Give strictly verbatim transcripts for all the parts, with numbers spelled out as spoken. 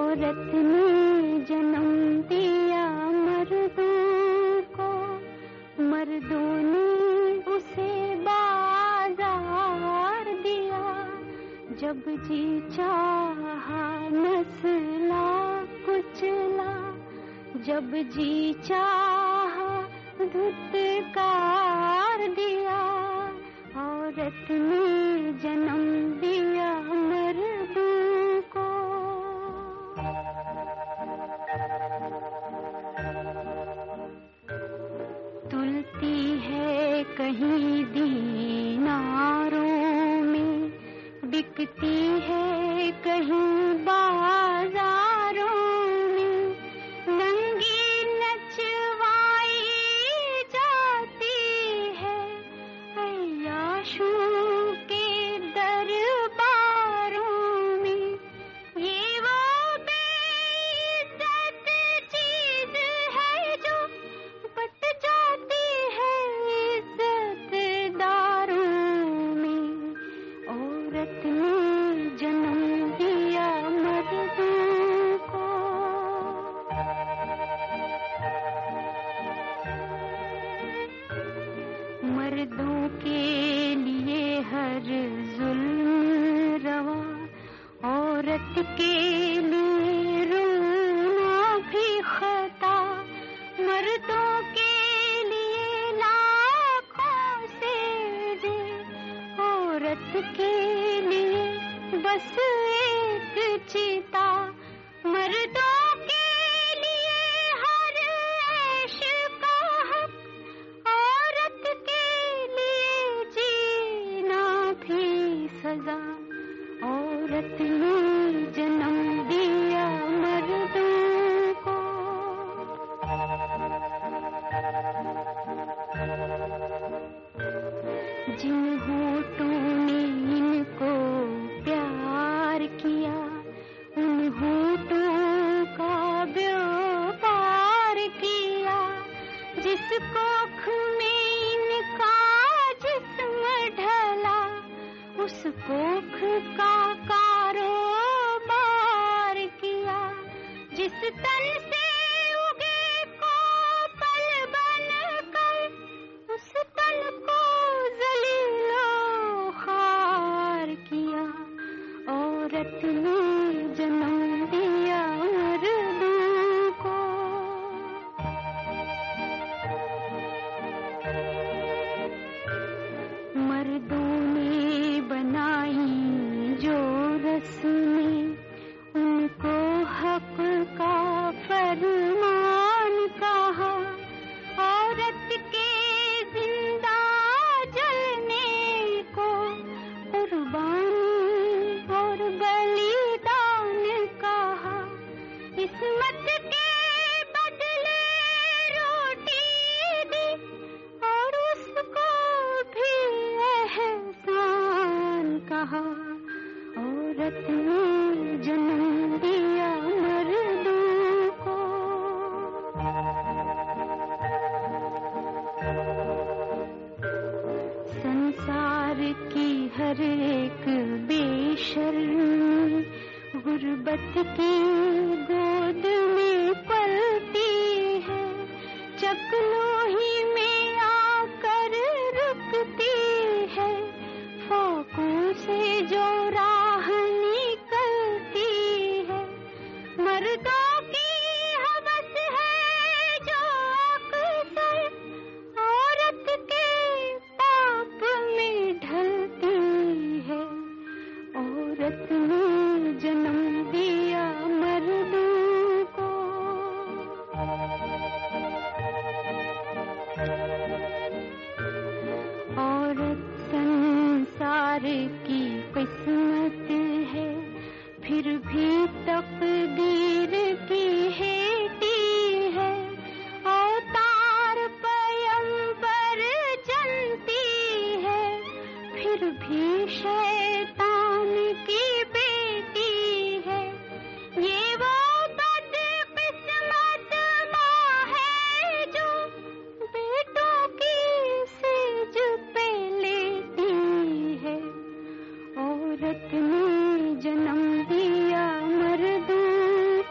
औरत ने जन्म दिया मर्दों को, मर्दों ने उसे बाजार दिया। जब जी चाहा नस्ला कुचला, जब जी चाहा धुतकार दिया। औरत ने जन्म दिया मर्दों को। तुलती है कहीं दीनारों में, बिकती है कहीं बाजारों में, नंगी नचवाई जाती है अय्याशों के दरबारों में। ये वो बेइज्जत चीज है जो बट जाती है इज्जतदारों में। औरत ने जन्म दिया मर्दों को। मर्दों के लिए हर जुल्म रवा, औरत के लिए रोना भी खता। मर्दों के लिए लाखों से जे, औरत के लिए बस एक चिता। मर्दों के लिए हर ऐश का हक, औरत के लिए जीना भी सजा। औरत ने जन्म दिया मर्दों को। जिन होठों ने इनको प्यार किया, उन होठों का व्यापार किया। जिस कोख में इनका जिस्म ढला, उस कोख का कारोबार किया। जिस तन से उगे को पल बनकर, उस तन को जलीलो खार किया। औरत ने जन्म दिया मर्दों को। मर्दों ने बनाई जो रस्में, उनको हक का फरमान कहा। औरत के जिंदा जलने को कुर्बानी और बलिदान कहा। इस्मत के बदले रोटी दी, और उसको भी एहसान कहा। औरत ने जन्म दिया मर्दों को। संसार की हर एक बेशर्मी गुर्बत की गोद में पलती है। चकलोही में आकर रुकती है, फाकों से जो राह निकलती है। मर्दों की हवस है जो अक्सर औरत के पाप में ढलती है। औरत ने जन्म दिया मर्दों को। औरत संसार की किस्मत है, फिर भी तकदीर की हेटी है। अवतार पैगंबर जनती है, फिर भी शैतान की बेटी है। ये वो बदकिस्मत माँ है जो बेटों की सेज पे लेती है। औरत ने जन्म दिया मर्दों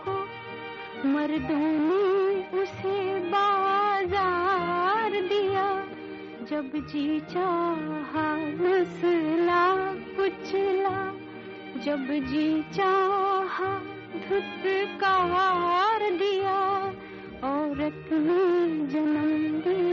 जी चाहा रुसला कुचला, जब जी चाहा धुतकार दिया, औरत ने जन्म दिया।